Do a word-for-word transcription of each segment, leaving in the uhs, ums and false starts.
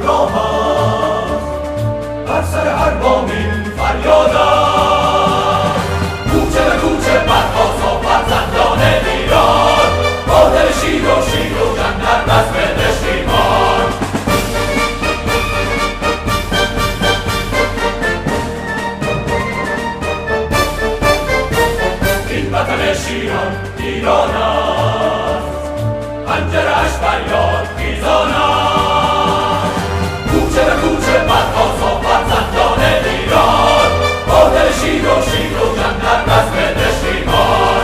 راه است، بر سر هر بامین فریاد است. کوچه به کوچه برخاست فرزندان ایران، با دل شیر و شیر و جان در بزم نشیمان. این وطن شیران ایران است، پنجره‌اش فریاد خیزان است. کوچه به کوچه برخاست فرزندان ایران، با دل شیر و شیر و جان در بزم نشیمان.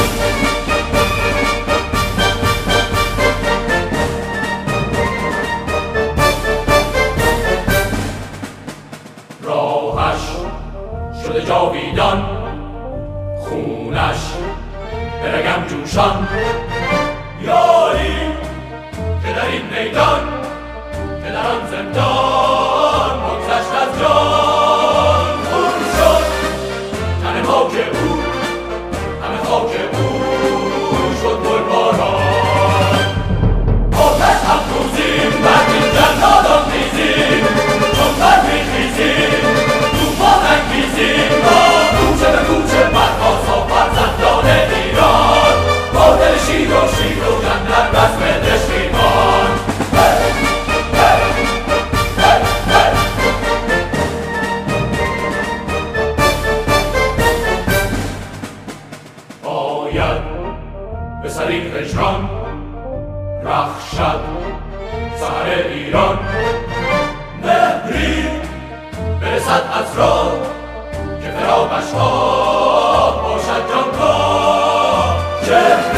راهش شده جاویدان، خونش به رگم جوشان. یاری که در این میدان، که در آن زندان بگذشت از جان. خون شد تن خاک او، همه خاک او شد گلباران. آتش افروزیم بر این جلادان خیزیم، چون برفی خیزیم طوفان انگیزیم. با کوچه به کوچه برخاست فرزندان ایران، با دل شیر و شیر و جان در بزم نشیمان. باید به سر این هجران رخشد سحر ایران. مهری برسد از راه، که فراقش ها باشد جانکاه. چهره